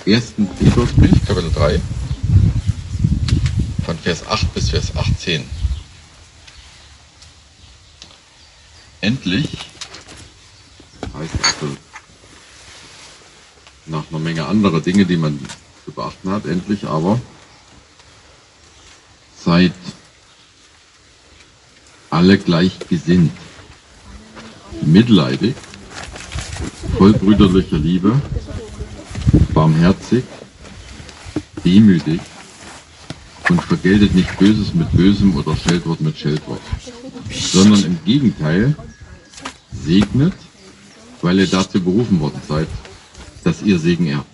ersten Petrusbrief, Kapitel 3, von Vers 8 bis Vers 18. Endlich, heißt also nach einer Menge anderer Dinge, die man zu beachten hat, endlich aber seid alle gleichgesinnt, mitleidig, voll brüderlicher Liebe, barmherzig, demütig und vergeltet nicht Böses mit Bösem oder Scheldwort mit Scheldwort, sondern im Gegenteil segnet, weil ihr dazu berufen worden seid, dass ihr Segen erbt.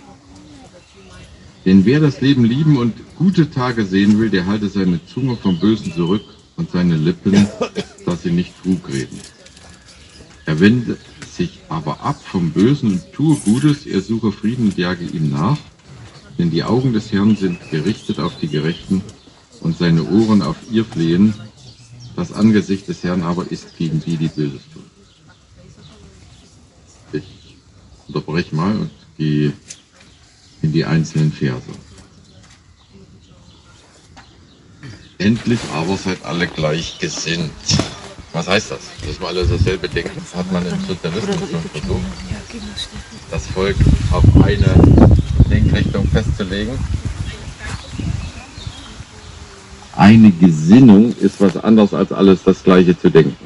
Denn wer das Leben lieben und gute Tage sehen will, der halte seine Zunge vom Bösen zurück und seine Lippen, dass sie nicht Trug reden. Er wende sich aber ab vom Bösen und tue Gutes, er suche Frieden und jage ihm nach, denn die Augen des Herrn sind gerichtet auf die Gerechten und seine Ohren auf ihr Flehen, das Angesicht des Herrn aber ist gegen die, die Böses tun. Ich unterbreche mal und gehe in die einzelnen Verse. Endlich aber seid alle gleichgesinnt. Was heißt das? Dass wir alle dasselbe denken? Das hat man im Sozialismus schon versucht, das Volk auf eine Denkrichtung festzulegen. Eine Gesinnung ist was anderes als alles das Gleiche zu denken.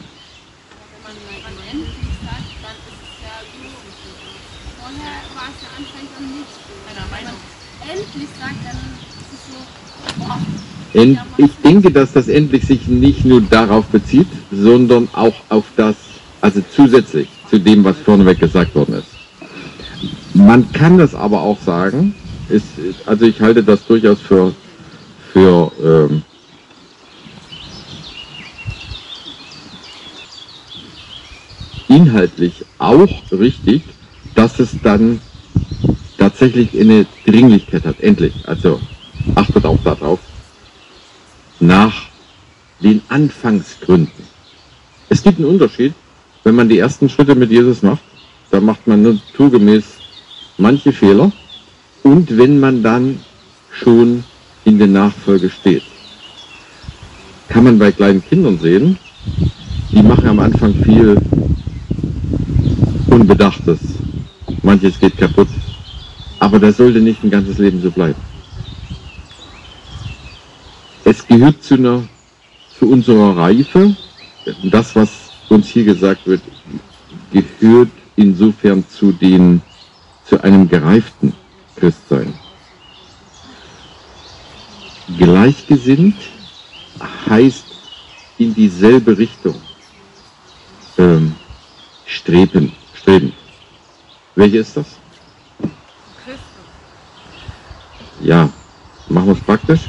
Ich denke, dass das endlich sich nicht nur darauf bezieht, sondern auch auf das, also zusätzlich zu dem, was vorneweg gesagt worden ist. Man kann das aber auch sagen, also ich halte das durchaus für inhaltlich auch richtig, dass es dann tatsächlich eine Dringlichkeit hat, endlich. Also achtet auch darauf, nach den Anfangsgründen. Es gibt einen Unterschied, wenn man die ersten Schritte mit Jesus macht, da macht man naturgemäß manche Fehler, und wenn man dann schon in der Nachfolge steht. Kann man bei kleinen Kindern sehen, die machen am Anfang viel Unbedachtes, manches geht kaputt, aber das sollte nicht ein ganzes Leben so bleiben. Es gehört zu unserer Reife, das, was uns hier gesagt wird, gehört insofern zu einem gereiften Christsein. Gleichgesinnt heißt in dieselbe Richtung streben. Welche ist das? Christus. Ja, machen wir es praktisch.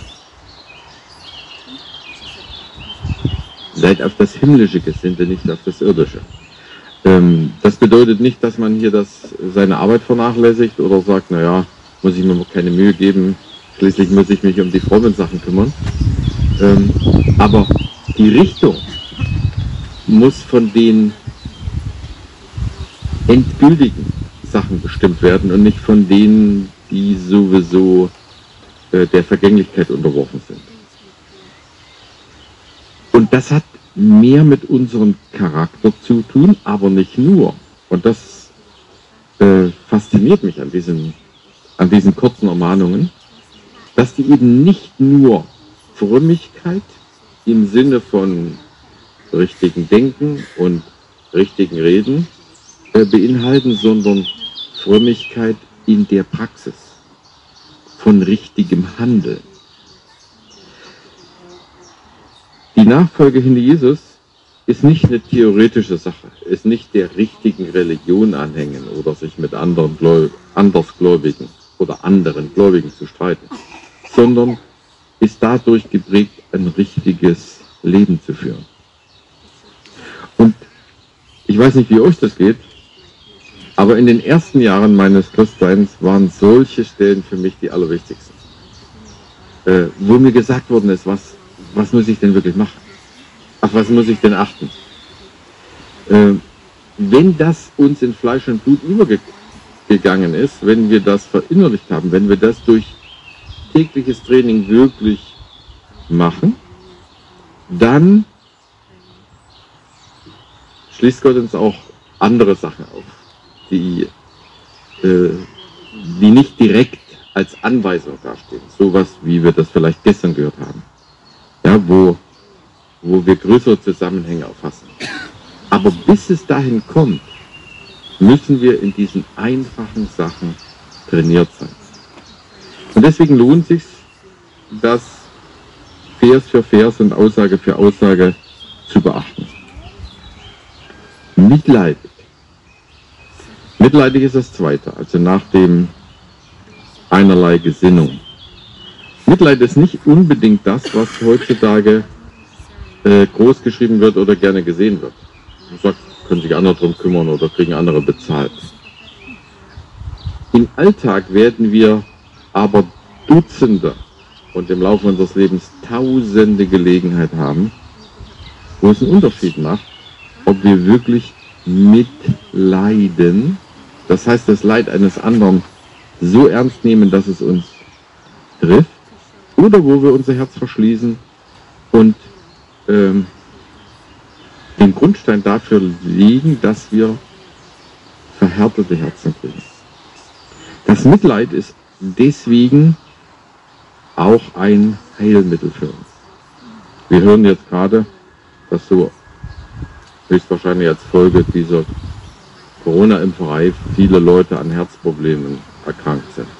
Seid auf das Himmlische gesinnt, nicht auf das Irdische. Das bedeutet nicht, dass man hier seine Arbeit vernachlässigt oder sagt, naja, muss ich mir keine Mühe geben, schließlich muss ich mich um die frommen Sachen kümmern. Aber die Richtung muss von den endgültigen Sachen bestimmt werden und nicht von denen, die sowieso der Vergänglichkeit unterworfen sind. Und das hat mehr mit unserem Charakter zu tun, aber nicht nur. Und das fasziniert mich an diesen kurzen Ermahnungen, dass die eben nicht nur Frömmigkeit im Sinne von richtigen Denken und richtigen Reden beinhalten, sondern Frömmigkeit in der Praxis von richtigem Handeln. Die Nachfolge hinter Jesus ist nicht eine theoretische Sache, ist nicht der richtigen Religion anhängen oder sich mit Andersgläubigen oder anderen Gläubigen zu streiten, sondern ist dadurch geprägt, ein richtiges Leben zu führen. Und ich weiß nicht, wie euch das geht, aber in den ersten Jahren meines Christseins waren solche Stellen für mich die allerwichtigsten. Wo mir gesagt worden ist, was muss ich denn wirklich machen? Auf was muss ich denn achten? Wenn das uns in Fleisch und Blut gegangen ist, wenn wir das verinnerlicht haben, wenn wir das durch tägliches Training wirklich machen, dann schließt Gott uns auch andere Sachen auf, die nicht direkt als Anweisung dastehen. Sowas, wie wir das vielleicht gestern gehört haben. Ja, wo wir größere Zusammenhänge erfassen. Aber bis es dahin kommt, müssen wir in diesen einfachen Sachen trainiert sein. Und deswegen lohnt es sich, das Vers für Vers und Aussage für Aussage zu beachten. Mitleidig. Mitleidig ist das Zweite, also nach dem einerlei Gesinnung. Mitleid ist nicht unbedingt das, was heutzutage groß geschrieben wird oder gerne gesehen wird. Man sagt, können sich andere darum kümmern oder kriegen andere bezahlt. Im Alltag werden wir aber Dutzende und im Laufe unseres Lebens tausende Gelegenheit haben, wo es einen Unterschied macht, ob wir wirklich mitleiden, das heißt das Leid eines anderen so ernst nehmen, dass es uns trifft, oder wo wir unser Herz verschließen und den Grundstein dafür legen, dass wir verhärtete Herzen kriegen. Das Mitleid ist deswegen auch ein Heilmittel für uns. Wir hören jetzt gerade, dass so höchstwahrscheinlich als Folge dieser Corona-Impferei viele Leute an Herzproblemen erkrankt sind.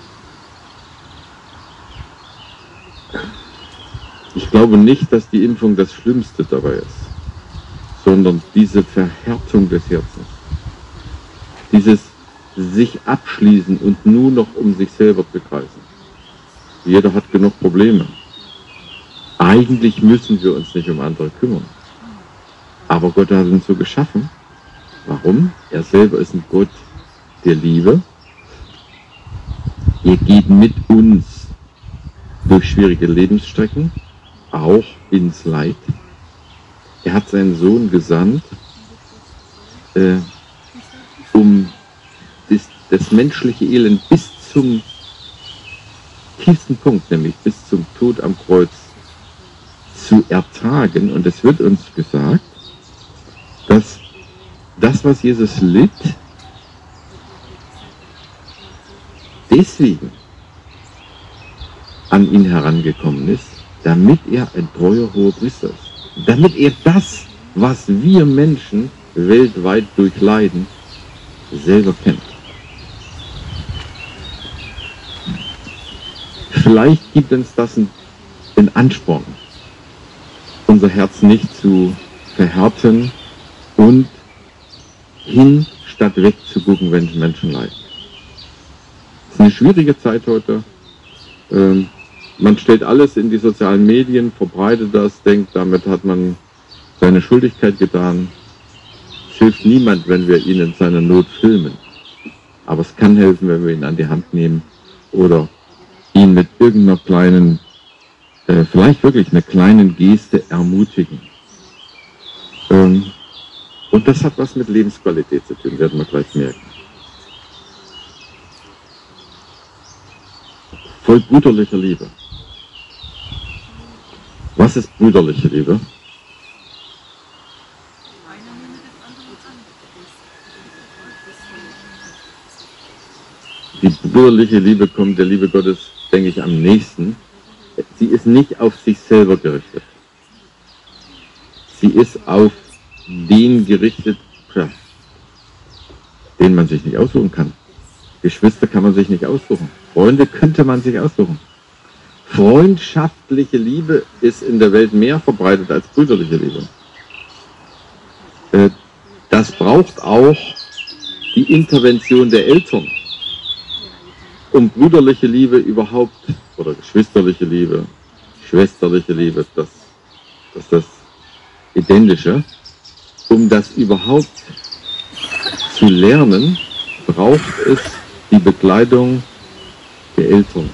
Ich glaube nicht, dass die Impfung das Schlimmste dabei ist, sondern diese Verhärtung des Herzens, dieses sich abschließen und nur noch um sich selber zu kreisen. Jeder hat genug Probleme. Eigentlich müssen wir uns nicht um andere kümmern. Aber Gott hat uns so geschaffen. Warum? Er selber ist ein Gott der Liebe. Er geht mit uns durch schwierige Lebensstrecken, auch ins Leid. Er hat seinen Sohn gesandt, um das menschliche Elend bis zum tiefsten Punkt, nämlich bis zum Tod am Kreuz, zu ertragen. Und es wird uns gesagt, dass das, was Jesus litt, deswegen an ihn herangekommen ist, damit er ein treuer Hohepriester ist. Damit er das, was wir Menschen weltweit durchleiden, selber kennt. Vielleicht gibt uns das einen Ansporn, unser Herz nicht zu verhärten und hin statt weg zu gucken, wenn Menschen leiden. Es ist eine schwierige Zeit heute. Man stellt alles in die sozialen Medien, verbreitet das, denkt, damit hat man seine Schuldigkeit getan. Es hilft niemand, wenn wir ihn in seiner Not filmen. Aber es kann helfen, wenn wir ihn an die Hand nehmen oder ihn mit irgendeiner kleinen, vielleicht wirklich einer kleinen Geste ermutigen. Und das hat was mit Lebensqualität zu tun, werden wir gleich merken. Voll brüderlicher Liebe. Was ist brüderliche Liebe? Die brüderliche Liebe kommt der Liebe Gottes, denke ich, am nächsten. Sie ist nicht auf sich selber gerichtet. Sie ist auf den gerichtet, den man sich nicht aussuchen kann. Geschwister kann man sich nicht aussuchen. Freunde könnte man sich aussuchen. Freundschaftliche Liebe ist in der Welt mehr verbreitet als brüderliche Liebe. Das braucht auch die Intervention der Eltern, um brüderliche Liebe überhaupt, oder geschwisterliche Liebe, schwesterliche Liebe, das ist das Identische, um das überhaupt zu lernen, braucht es die Begleitung der Eltern,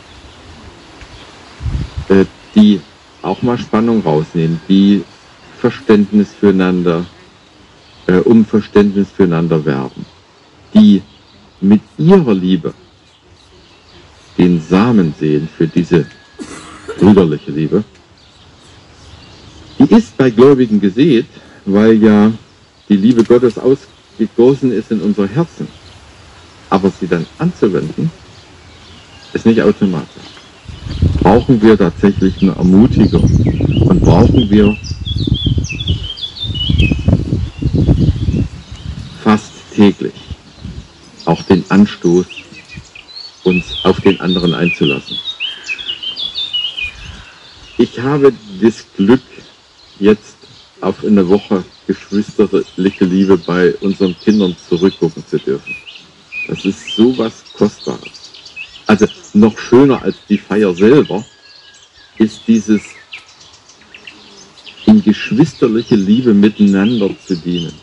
die auch mal Spannung rausnehmen, die Verständnis füreinander, um Verständnis füreinander werben, die mit ihrer Liebe den Samen sehen für diese brüderliche Liebe. Die ist bei Gläubigen gesät, weil ja die Liebe Gottes ausgegossen ist in unsere Herzen. Aber sie dann anzuwenden, ist nicht automatisch. Brauchen wir tatsächlich eine Ermutigung und brauchen wir fast täglich auch den Anstoß, uns auf den anderen einzulassen. Ich habe das Glück, jetzt auf eine Woche geschwisterliche Liebe bei unseren Kindern zurückgucken zu dürfen. Das ist so was Kostbares. Also noch schöner als die Feier selber ist dieses in geschwisterliche Liebe miteinander zu dienen.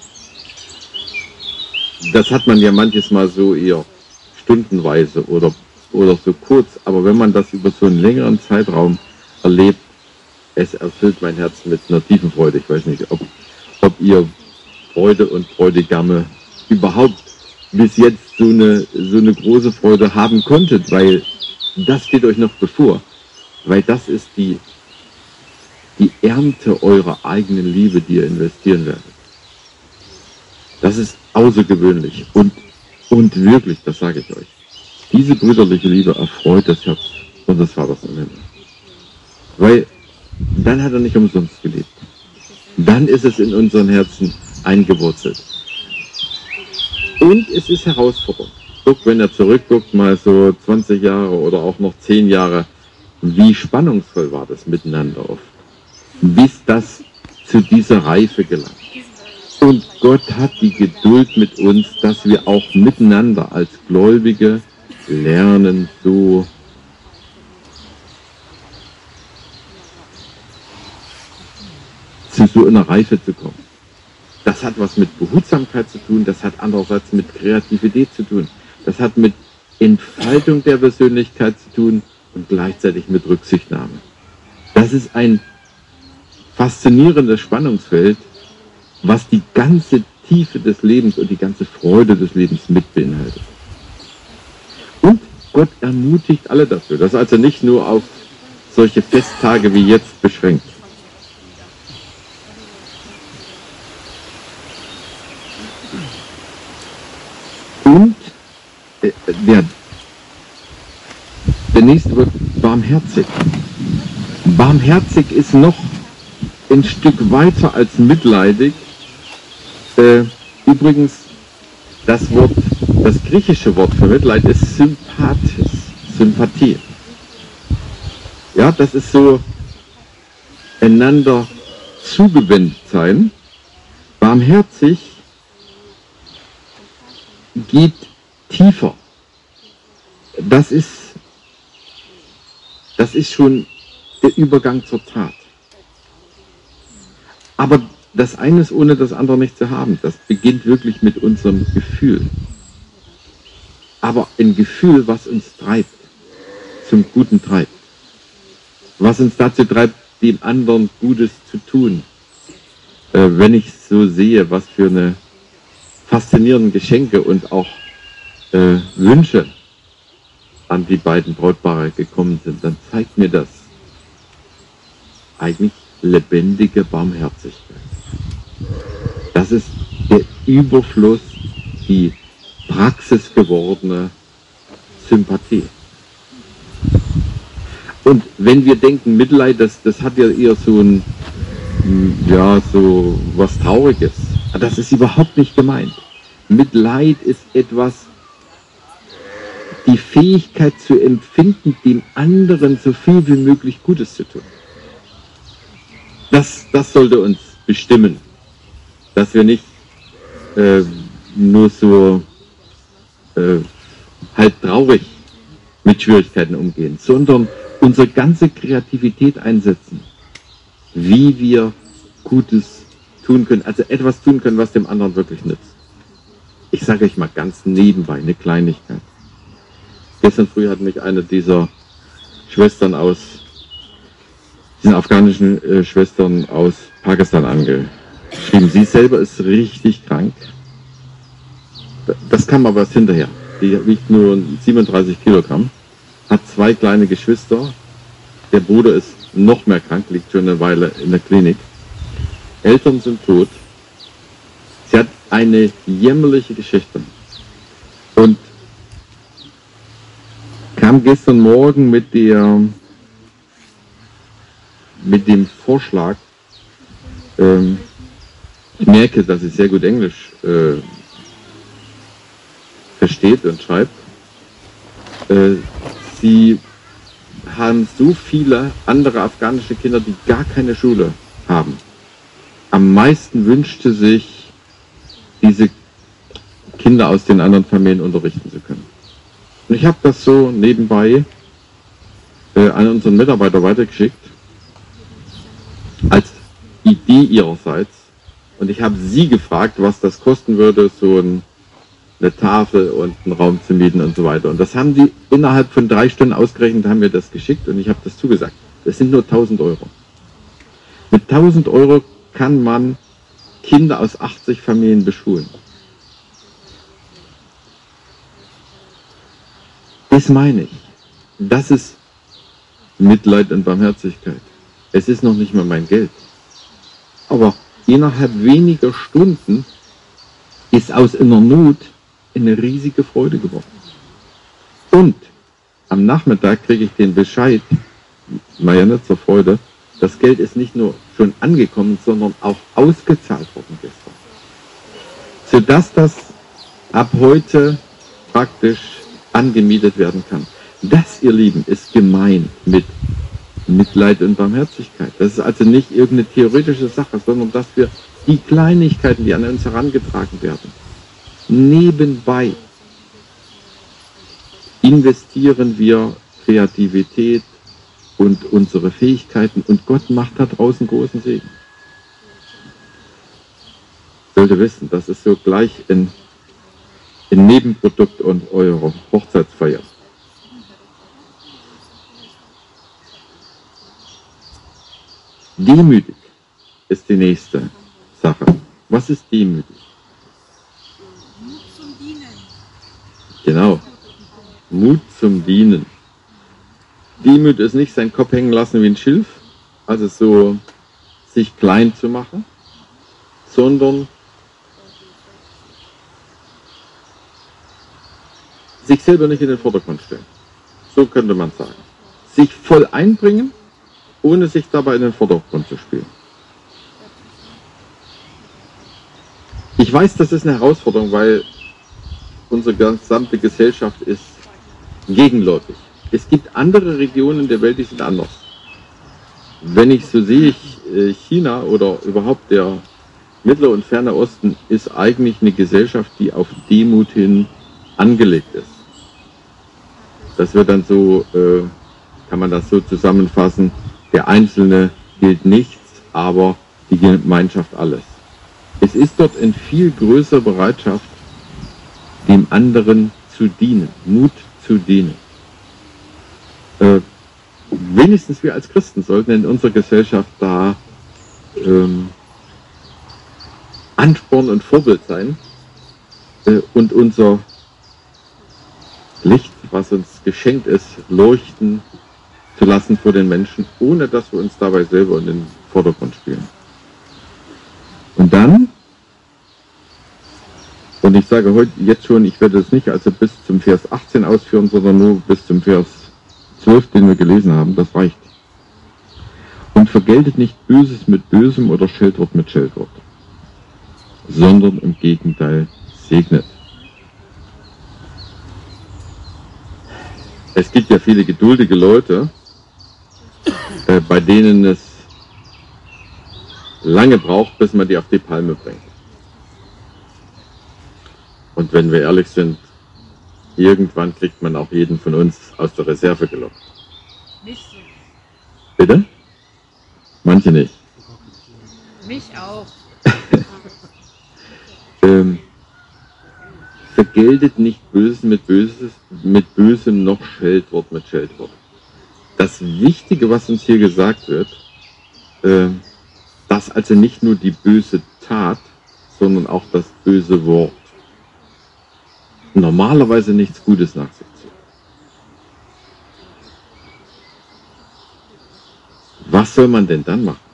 Das hat man ja manches Mal so eher stundenweise oder so kurz, aber wenn man das über so einen längeren Zeitraum erlebt, es erfüllt mein Herz mit einer tiefen Freude. Ich weiß nicht, ob ihr Freude und Bräutigame überhaupt bis jetzt so eine große Freude haben konntet, weil das steht euch noch bevor. Weil das ist die Ernte eurer eigenen Liebe, die ihr investieren werdet. Das ist außergewöhnlich und wirklich, das sage ich euch. Diese brüderliche Liebe erfreut das Herz unseres Vaters im Himmel. Weil dann hat er nicht umsonst gelebt. Dann ist es in unseren Herzen eingewurzelt. Und es ist herausfordernd. Guck, wenn er zurückguckt, mal so 20 Jahre oder auch noch 10 Jahre, wie spannungsvoll war das miteinander oft. Bis das zu dieser Reife gelangt. Und Gott hat die Geduld mit uns, dass wir auch miteinander als Gläubige lernen, so zu so einer Reife zu kommen. Das hat was mit Behutsamkeit zu tun, das hat andererseits mit Kreativität zu tun, das hat mit Entfaltung der Persönlichkeit zu tun und gleichzeitig mit Rücksichtnahme. Das ist ein faszinierendes Spannungsfeld, was die ganze Tiefe des Lebens und die ganze Freude des Lebens mit beinhaltet. Und Gott ermutigt alle dafür. Das ist also nicht nur auf solche Festtage wie jetzt beschränkt. Und der nächste wird barmherzig. Barmherzig ist noch ein Stück weiter als mitleidig. Übrigens, das griechische Wort für Mitleid ist Sympathie. Ja, das ist so einander zugewendet sein. Barmherzig geht tiefer. Das ist schon der Übergang zur Tat. Aber das eine ist ohne das andere nicht zu haben. Das beginnt wirklich mit unserem Gefühl. Aber ein Gefühl, was uns treibt, zum Guten treibt. Was uns dazu treibt, dem anderen Gutes zu tun. Wenn ich so sehe, was für eine faszinierenden Geschenke und auch Wünsche an die beiden Brautpaare gekommen sind, dann zeigt mir das eigentlich lebendige Barmherzigkeit. Das ist der Überfluss, die praxisgewordene Sympathie. Und wenn wir denken, Mitleid, das hat ja eher so so was Trauriges. Das ist überhaupt nicht gemeint. Mitleid ist etwas, die Fähigkeit zu empfinden, dem anderen so viel wie möglich Gutes zu tun. Das sollte uns bestimmen, dass wir nicht nur so halt traurig mit Schwierigkeiten umgehen, sondern unsere ganze Kreativität einsetzen, wie wir Gutes tun können, also etwas tun können, was dem anderen wirklich nützt. Ich sage euch mal ganz nebenbei eine Kleinigkeit. Gestern früh hat mich eine dieser Schwestern diesen afghanischen Schwestern aus Pakistan angeschrieben. Sie selber ist richtig krank. Das kam aber erst hinterher. die wiegt nur 37 Kilogramm, hat 2 kleine Geschwister, der Bruder ist noch mehr krank, liegt schon eine Weile in der Klinik, Eltern sind tot, sie hat eine jämmerliche Geschichte und kam gestern Morgen mit dem Vorschlag, ich merke, dass sie sehr gut Englisch versteht und schreibt. Sie haben so viele andere afghanische Kinder, die gar keine Schule haben. Am meisten wünschte sich, diese Kinder aus den anderen Familien unterrichten zu können. Und ich habe das so nebenbei an unseren Mitarbeiter weitergeschickt, als Idee ihrerseits. Und ich habe sie gefragt, was das kosten würde, so eine Tafel und einen Raum zu mieten und so weiter. Und das haben die innerhalb von 3 Stunden ausgerechnet, haben mir das geschickt und ich habe das zugesagt. Das sind nur 1.000 Euro. Mit 1.000 Euro kann man Kinder aus 80 Familien beschulen. Das meine ich. Das ist Mitleid und Barmherzigkeit. Es ist noch nicht mal mein Geld. Aber innerhalb weniger Stunden ist aus einer Not eine riesige Freude geworden. Und am Nachmittag kriege ich den Bescheid, war ja nicht zur Freude, das Geld ist nicht nur schon angekommen, sondern auch ausgezahlt worden gestern. Sodass das ab heute praktisch angemietet werden kann. Das, ihr Lieben, ist gemeint mit Mitleid und Barmherzigkeit. Das ist also nicht irgendeine theoretische Sache, sondern dass wir die Kleinigkeiten, die an uns herangetragen werden, nebenbei investieren wir Kreativität und unsere Fähigkeiten und Gott macht da draußen großen Segen. Sollte wissen, das ist so gleich ein Nebenprodukt und eurer Hochzeitsfeier. Demütig ist die nächste Sache. Was ist demütig? Mut zum Dienen. Genau. Mut zum Dienen. Demut ist nicht sein Kopf hängen lassen wie ein Schilf, also so sich klein zu machen, sondern sich selber nicht in den Vordergrund stellen. So könnte man sagen. Sich voll einbringen, ohne sich dabei in den Vordergrund zu spielen. Ich weiß, das ist eine Herausforderung, weil unsere gesamte Gesellschaft ist gegenläufig. Es gibt andere Regionen der Welt, die sind anders. Wenn ich so sehe, China oder überhaupt der Mittlere und Ferne Osten ist eigentlich eine Gesellschaft, die auf Demut hin angelegt ist. Das wird dann so, kann man das so zusammenfassen, der Einzelne gilt nichts, aber die Gemeinschaft alles. Es ist dort in viel größerer Bereitschaft, dem anderen zu dienen, Mut zu dienen. Wenigstens wir als Christen sollten in unserer Gesellschaft da Ansporn und Vorbild sein und unser Licht, was uns geschenkt ist, leuchten zu lassen vor den Menschen, ohne dass wir uns dabei selber in den Vordergrund spielen. Und dann, und ich sage heute jetzt schon, ich werde es nicht also bis zum Vers 18 ausführen, sondern nur bis zum Vers 12, den wir gelesen haben, das reicht. Und vergeltet nicht Böses mit Bösem oder Scheldwort mit Scheldwort, sondern im Gegenteil segnet. Es gibt ja viele geduldige Leute, bei denen es lange braucht, bis man die auf die Palme bringt. Und wenn wir ehrlich sind, irgendwann kriegt man auch jeden von uns aus der Reserve gelockt. Nicht so. Bitte? Manche nicht. Mich auch. Vergeltet nicht Böses mit Bösem, noch Scheldwort mit Scheldwort. Das Wichtige, was uns hier gesagt wird, dass also nicht nur die böse Tat, sondern auch das böse Wort normalerweise nichts Gutes nach sich zieht. Was soll man denn dann machen?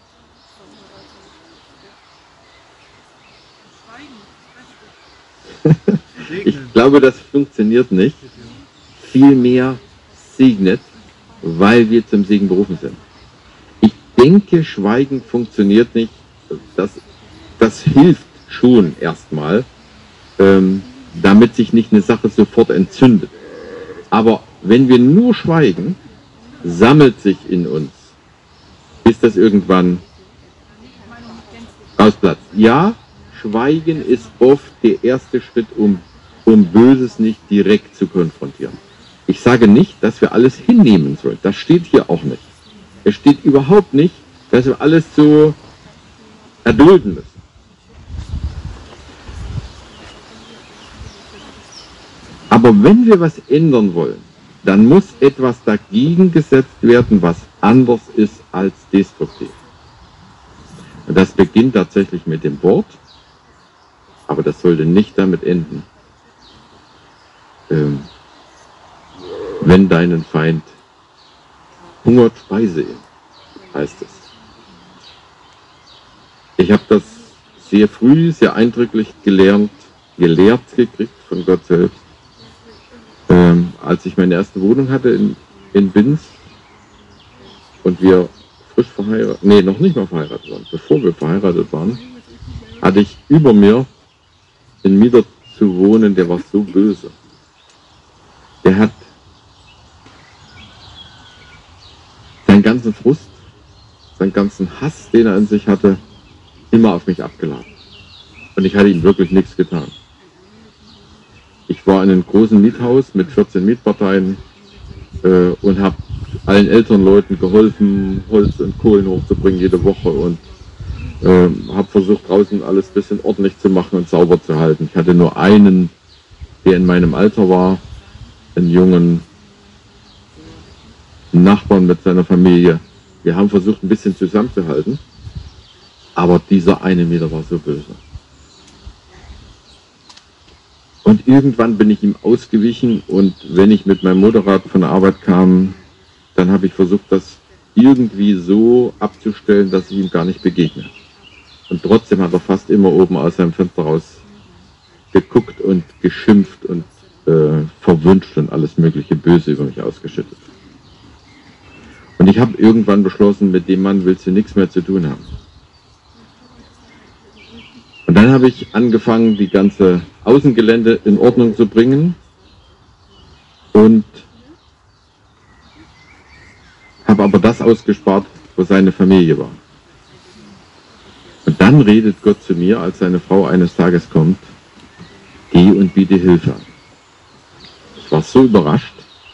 Ich glaube, das funktioniert nicht. Vielmehr segnet, weil wir zum Segen berufen sind. Ich denke, Schweigen funktioniert nicht. Das hilft schon erstmal, damit sich nicht eine Sache sofort entzündet. Aber wenn wir nur schweigen, sammelt sich in uns, bis das irgendwann ausplatzt. Ja, Schweigen ist oft der erste Schritt, um Böses nicht direkt zu konfrontieren. Ich sage nicht, dass wir alles hinnehmen sollen. Das steht hier auch nicht. Es steht überhaupt nicht, dass wir alles so erdulden müssen. Aber wenn wir was ändern wollen, dann muss etwas dagegen gesetzt werden, was anders ist als destruktiv. Und das beginnt tatsächlich mit dem Wort, aber das sollte nicht damit enden, wenn deinen Feind hungert, speise ihn, heißt es. Ich habe das sehr früh, sehr eindrücklich gelehrt gekriegt von Gott selbst. Als ich meine erste Wohnung hatte in Binz und wir frisch verheiratet, nee, noch nicht mal verheiratet waren, bevor wir verheiratet waren, hatte ich über mir einen Mieter zu wohnen, der war so böse. Der hat seinen ganzen Frust, seinen ganzen Hass, den er in sich hatte, immer auf mich abgeladen. Und ich hatte ihm wirklich nichts getan. Ich war in einem großen Miethaus mit 14 Mietparteien und habe allen älteren Leuten geholfen, Holz und Kohlen hochzubringen jede Woche und habe versucht, draußen alles ein bisschen ordentlich zu machen und sauber zu halten. Ich hatte nur einen, der in meinem Alter war, einen jungen Nachbarn mit seiner Familie. Wir haben versucht, ein bisschen zusammenzuhalten, aber dieser eine Mieter war so böse. Und irgendwann bin ich ihm ausgewichen und wenn ich mit meinem Motorrad von der Arbeit kam, dann habe ich versucht, das irgendwie so abzustellen, dass ich ihm gar nicht begegne. Und trotzdem hat er fast immer oben aus seinem Fenster raus geguckt und geschimpft und verwünscht und alles mögliche Böse über mich ausgeschüttet. Und ich habe irgendwann beschlossen, mit dem Mann willst du nichts mehr zu tun haben. Und dann habe ich angefangen, die ganze Außengelände in Ordnung zu bringen und habe aber das ausgespart, wo seine Familie war. Und dann redet Gott zu mir, als seine Frau eines Tages kommt, geh und biete Hilfe an. Ich war so überrascht,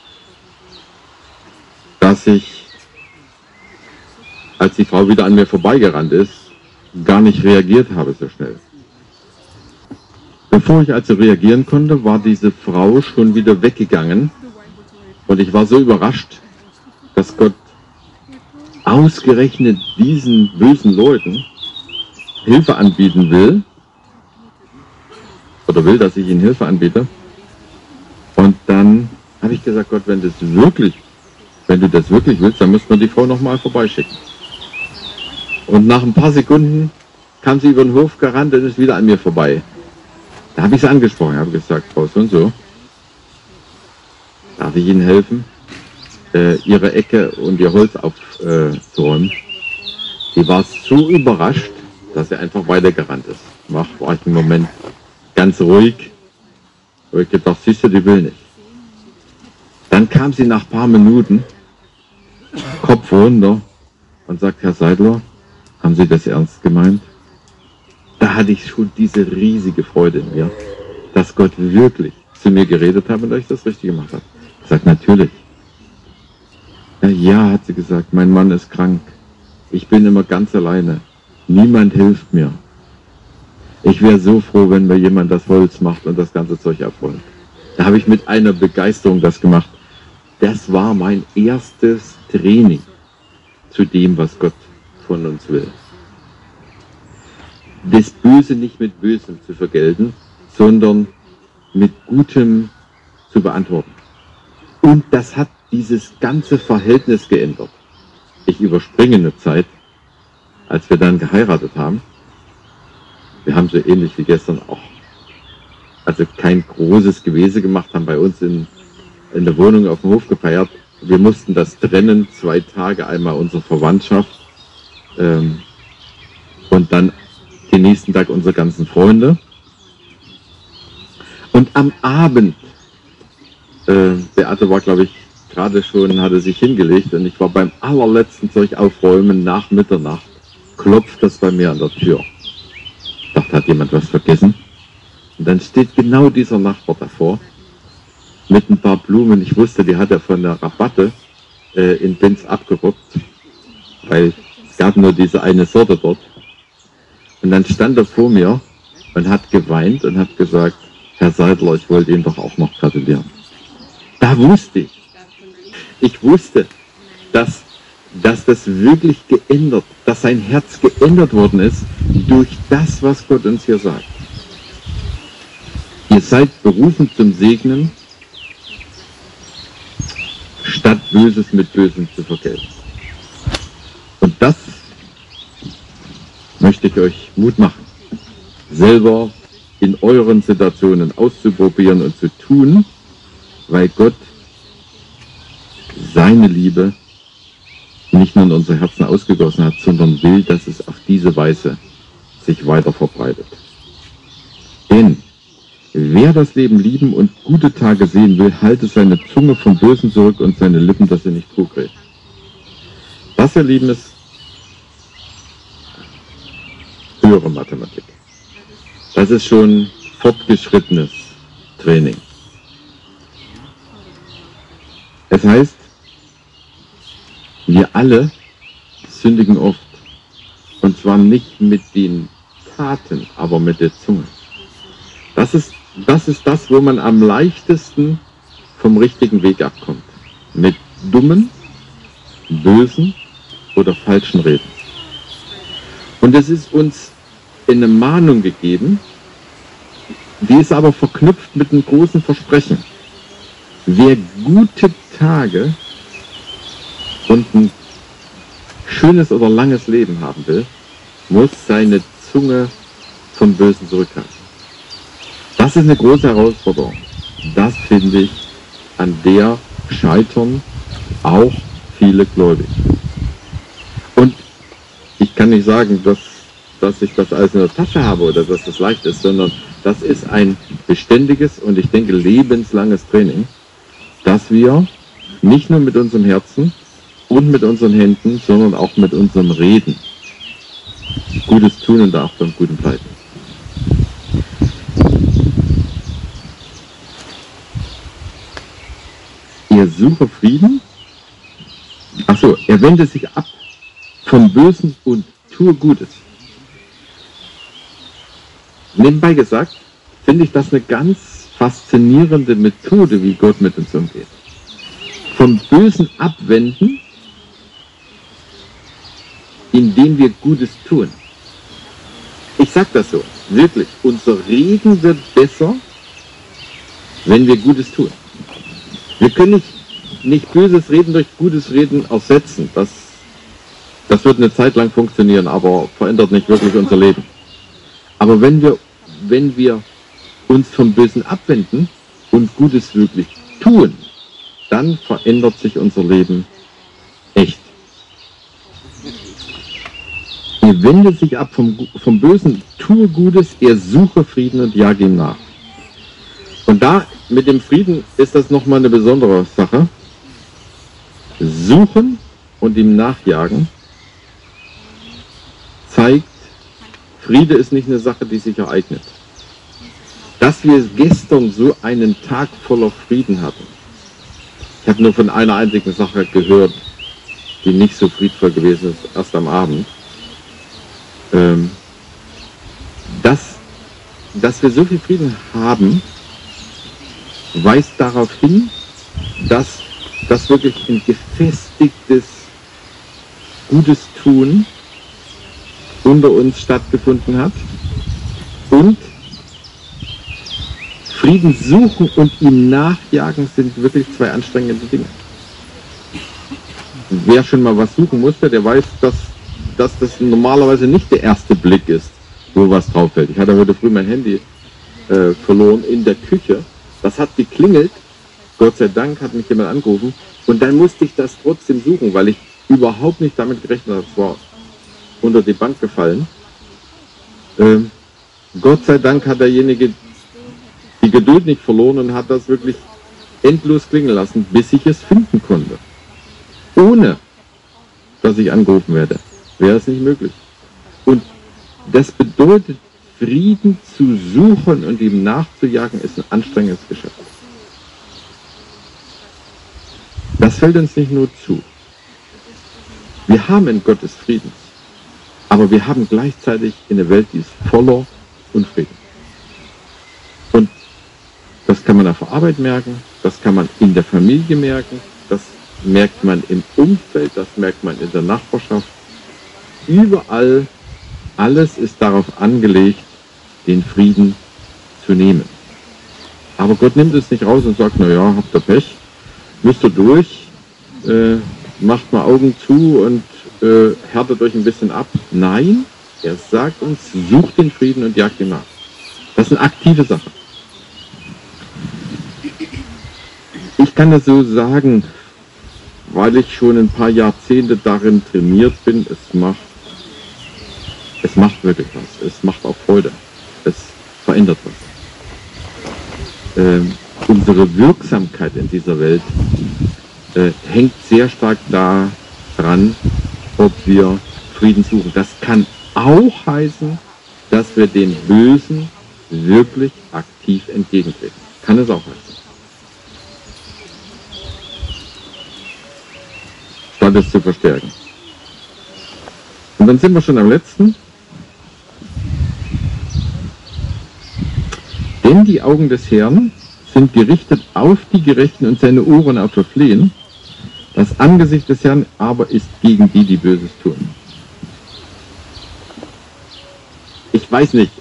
dass ich, als die Frau wieder an mir vorbeigerannt ist, gar nicht reagiert habe so schnell. Bevor ich also reagieren konnte, war diese Frau schon wieder weggegangen und ich war so überrascht, dass Gott ausgerechnet diesen bösen Leuten Hilfe anbieten will oder will, dass ich ihnen Hilfe anbiete. Und dann habe ich gesagt, Gott, wenn du das wirklich willst, dann müssen wir die Frau nochmal vorbeischicken. Und nach ein paar Sekunden kam sie über den Hof gerannt und ist wieder an mir vorbei. Da habe ich sie angesprochen, habe gesagt, Frau so und so, darf ich Ihnen helfen, Ihre Ecke und Ihr Holz aufzuräumen? Die war so überrascht, dass sie einfach weitergerannt ist. War ich im Moment ganz ruhig, habe ich gedacht, siehst du, die will nicht. Dann kam sie nach ein paar Minuten, Kopf runter und sagt, Herr Seidler, haben Sie das ernst gemeint? Da hatte ich schon diese riesige Freude in mir, dass Gott wirklich zu mir geredet hat und dass ich das richtig gemacht habe. Ich sage, natürlich. Ja, hat sie gesagt, mein Mann ist krank. Ich bin immer ganz alleine. Niemand hilft mir. Ich wäre so froh, wenn mir jemand das Holz macht und das ganze Zeug abräumt. Da habe ich mit einer Begeisterung das gemacht. Das war mein erstes Training zu dem, was Gott von uns will. Das Böse nicht mit Bösem zu vergelten, sondern mit Gutem zu beantworten. Und das hat dieses ganze Verhältnis geändert. Ich überspringe eine Zeit, als wir dann geheiratet haben. Wir haben so ähnlich wie gestern auch, also kein großes Gewese gemacht, haben bei uns in der Wohnung auf dem Hof gefeiert. Wir mussten das trennen, 2 Tage, einmal unsere Verwandtschaft und dann den nächsten Tag unsere ganzen Freunde. Und am Abend, Beate war, glaube ich, gerade schon, hatte sich hingelegt und ich war beim allerletzten Zeug aufräumen nach Mitternacht, klopft das bei mir an der Tür. Ich dachte, hat jemand was vergessen? Und dann steht genau dieser Nachbar davor mit ein paar Blumen. Ich wusste, die hat er von der Rabatte in Benz abgeruppt, weil es gab nur diese eine Sorte dort. Und dann stand er vor mir und hat geweint und hat gesagt, Herr Seidler, ich wollte Ihnen doch auch noch gratulieren. Da wusste ich wusste, dass das wirklich geändert, dass sein Herz geändert worden ist durch das, was Gott uns hier sagt. Ihr seid berufen zum Segnen, statt Böses mit Bösem zu vergelten. Und das möchte ich euch Mut machen, selber in euren Situationen auszuprobieren und zu tun, weil Gott seine Liebe nicht nur in unsere Herzen ausgegossen hat, sondern will, dass es auf diese Weise sich weiter verbreitet. Denn wer das Leben lieben und gute Tage sehen will, halte seine Zunge vom Bösen zurück und seine Lippen, dass er nicht Trug redet. Das, ihr Lieben, ist höhere Mathematik. Das ist schon fortgeschrittenes Training. Es heißt, wir alle sündigen oft. Und zwar nicht mit den Taten, aber mit der Zunge. Das ist das, wo man am leichtesten vom richtigen Weg abkommt. Mit dummen, bösen oder falschen Reden. Und es ist uns eine Mahnung gegeben, die ist aber verknüpft mit einem großen Versprechen. Wer gute Tage und ein schönes oder langes Leben haben will, muss seine Zunge vom Bösen zurückhalten. Das ist eine große Herausforderung. Das finde ich, an der scheitern auch viele Gläubige. Und ich kann nicht sagen, dass ich das alles in der Tasche habe oder dass das leicht ist, sondern das ist ein beständiges und ich denke lebenslanges Training, dass wir nicht nur mit unserem Herzen und mit unseren Händen, sondern auch mit unserem Reden Gutes tun und auch beim Guten bleiben. Er suche Frieden. Achso, er wende sich ab vom Bösen und tue Gutes. Nebenbei gesagt, finde ich das eine ganz faszinierende Methode, wie Gott mit uns umgeht. Vom Bösen abwenden, indem wir Gutes tun. Ich sage das so, wirklich, unser Reden wird besser, wenn wir Gutes tun. Wir können nicht böses Reden durch gutes Reden ersetzen. Das wird eine Zeit lang funktionieren, aber verändert nicht wirklich unser Leben. Aber wenn wir uns vom Bösen abwenden und Gutes wirklich tun, dann verändert sich unser Leben echt. Er wende sich ab vom Bösen, tue Gutes, er suche Frieden und jage ihm nach. Und da mit dem Frieden ist das nochmal eine besondere Sache. Suchen und ihm nachjagen zeigt, Friede ist nicht eine Sache, die sich ereignet. Dass wir gestern so einen Tag voller Frieden hatten. Ich habe nur von einer einzigen Sache gehört, die nicht so friedvoll gewesen ist, erst am Abend. Dass wir so viel Frieden haben, weist darauf hin, dass das wirklich ein gefestigtes, gutes Tun unter uns stattgefunden hat und Frieden suchen und ihm nachjagen sind wirklich zwei anstrengende Dinge. Wer schon mal was suchen musste, der weiß, dass das normalerweise nicht der erste Blick ist, wo was drauf fällt. Ich hatte heute früh mein Handy verloren in der Küche. Das hat geklingelt. Gott sei Dank hat mich jemand angerufen. Und dann musste ich das trotzdem suchen, weil ich überhaupt nicht damit gerechnet habe. Es war unter die Bank gefallen. Gott sei Dank hat derjenige die Geduld nicht verloren und hat das wirklich endlos klingen lassen, bis ich es finden konnte. Ohne, dass ich angerufen werde, wäre es nicht möglich. Und das bedeutet, Frieden zu suchen und ihm nachzujagen, ist ein anstrengendes Geschäft. Das fällt uns nicht nur zu. Wir haben einen Gott des Friedens, aber wir haben gleichzeitig eine Welt, die ist voller Unfrieden. Und das kann man auf der Arbeit merken, das kann man in der Familie merken, das merkt man im Umfeld, das merkt man in der Nachbarschaft. Überall, alles ist darauf angelegt, den Frieden zu nehmen. Aber Gott nimmt es nicht raus und sagt, naja, habt ihr Pech, müsst ihr durch, macht mal Augen zu und härtet euch ein bisschen ab. Nein, er sagt uns, sucht den Frieden und jagt ihn nach. Das ist eine aktive Sache. Ich kann das so sagen, weil ich schon ein paar Jahrzehnte darin trainiert bin, es macht wirklich was. Es macht auch Freude. Es verändert was. Unsere Wirksamkeit in dieser Welt hängt sehr stark daran, ob wir Frieden suchen. Das kann auch heißen, dass wir den Bösen wirklich aktiv entgegentreten. Kann es auch heißen. Statt es zu verstärken. Und dann sind wir schon am letzten. Denn die Augen des Herrn sind gerichtet auf die Gerechten und seine Ohren auf das Flehen. Das Angesicht des Herrn aber ist gegen die, die Böses tun. Ich weiß nicht,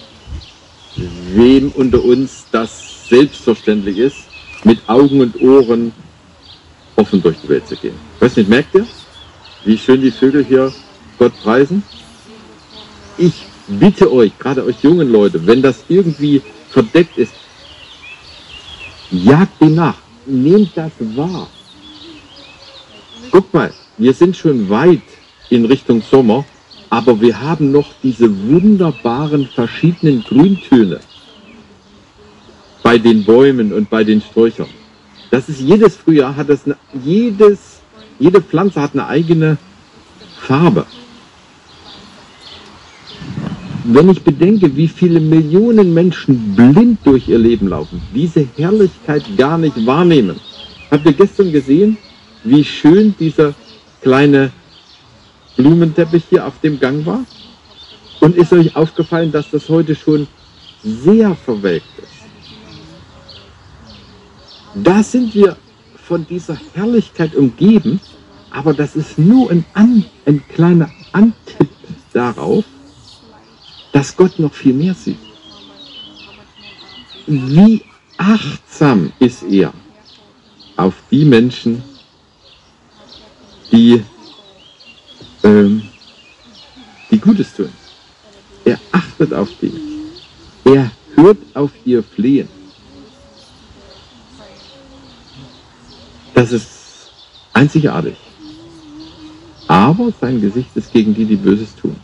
wem unter uns das selbstverständlich ist, mit Augen und Ohren offen durch die Welt zu gehen. Ich weiß nicht, merkt ihr, wie schön die Vögel hier Gott preisen? Ich bitte euch, gerade euch jungen Leute, wenn das irgendwie verdeckt ist, jagt dem nach, nehmt das wahr. Guck mal, wir sind schon weit in Richtung Sommer, aber wir haben noch diese wunderbaren verschiedenen Grüntöne bei den Bäumen und bei den Sträuchern. Das ist jedes Frühjahr, hat das jede Pflanze hat eine eigene Farbe. Wenn ich bedenke, wie viele Millionen Menschen blind durch ihr Leben laufen, diese Herrlichkeit gar nicht wahrnehmen. Habt ihr gestern gesehen, wie schön dieser kleine Blumenteppich hier auf dem Gang war? Und ist euch aufgefallen, dass das heute schon sehr verwelkt ist? Da sind wir von dieser Herrlichkeit umgeben, aber das ist nur ein kleiner Antipp darauf, dass Gott noch viel mehr sieht. Wie achtsam ist er auf die Menschen, die Gutes tun. Er achtet auf die. Er hört auf ihr Flehen. Das ist einzigartig. Aber sein Gesicht ist gegen die, die Böses tun.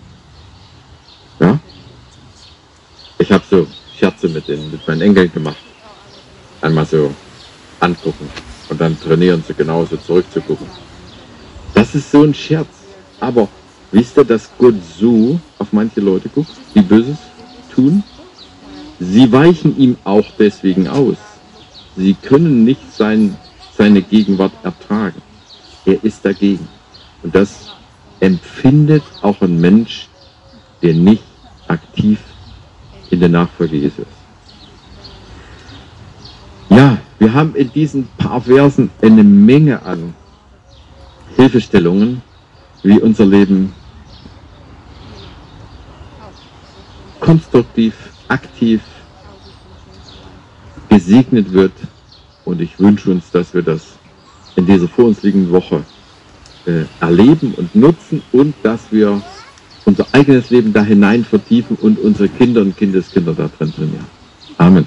Ja? Ich habe so Scherze mit meinen Enkeln gemacht. Einmal so angucken und dann trainieren sie genauso zurückzugucken. Das ist so ein Scherz. Aber wisst ihr, dass Gott so auf manche Leute guckt, die Böses tun? Sie weichen ihm auch deswegen aus. Sie können nicht seine Gegenwart ertragen. Er ist dagegen. Und das empfindet auch ein Mensch, der nicht aktiv in der Nachfolge Jesu ist. Ja, wir haben in diesen paar Versen eine Menge an Hilfestellungen, wie unser Leben konstruktiv, aktiv gesegnet wird. Und ich wünsche uns, dass wir das in dieser vor uns liegenden Woche erleben und nutzen und dass wir unser eigenes Leben da hinein vertiefen und unsere Kinder und Kindeskinder da drin trainieren. Amen.